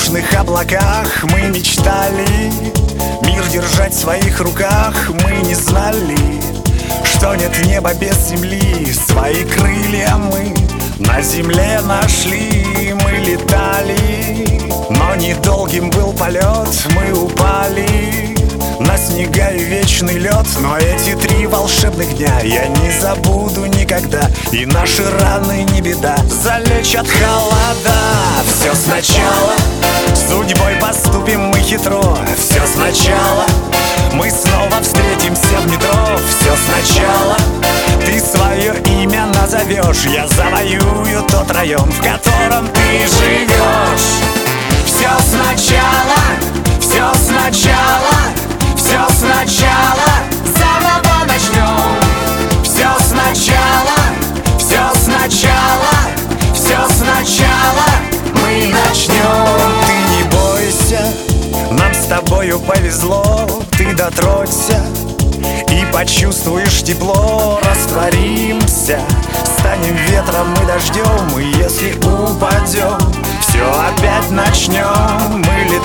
воздушных облаках мы мечтали мир держать в своих руках. Мы не знали, что нет неба без земли. Свои крылья мы на земле нашли. Мы летали, но недолгим был полет. Мы упали на снега и вечный лед. Но эти 3 волшебных дня я не забуду никогда. И наши раны не беда, залечат холода. Все сначала, судьбой поступим мы хитро. Все сначала, мы снова встретимся в метро. Все сначала, ты свое имя назовешь. Я завоюю тот район, в котором ты живешь. Все сначала, все сначала, все сначала, заново начнем. Все сначала, все сначала, все сначала мы начнем. Ты не бойся, нам с тобою повезло. Ты дотронься и почувствуешь тепло. Растворимся, станем ветром и дождем. И если упадем, все опять начнем.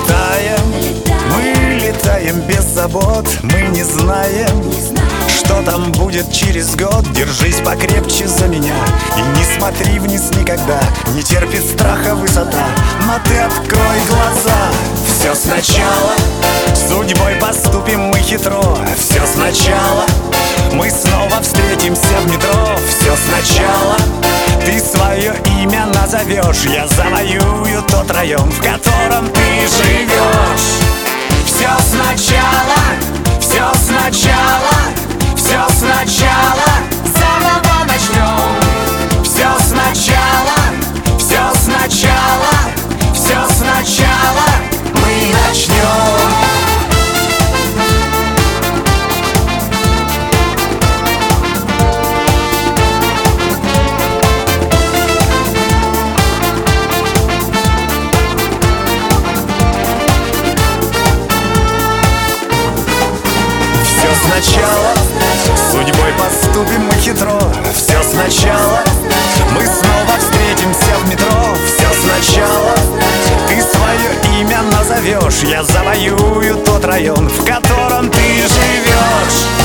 Мы летаем без забот. Мы не знаем, что там будет через год. Держись покрепче за меня и не смотри вниз никогда. Не терпит страха высота, но ты открой глаза. Все сначала, судьбой поступим мы хитро. Все сначала, мы снова встретимся в метро. Все сначала, ты свое имя назовешь. Я завоюю тот район, в котором ты живешь. Все сначала, все сначала, все сначала, заново начнем. Все сначала, все сначала, все сначала мы начнем. Сначала, судьбой поступим мы хитро. Все сначала, мы снова встретимся в метро. Все сначала, ты свое имя назовешь. Я завоюю тот район, в котором ты живешь.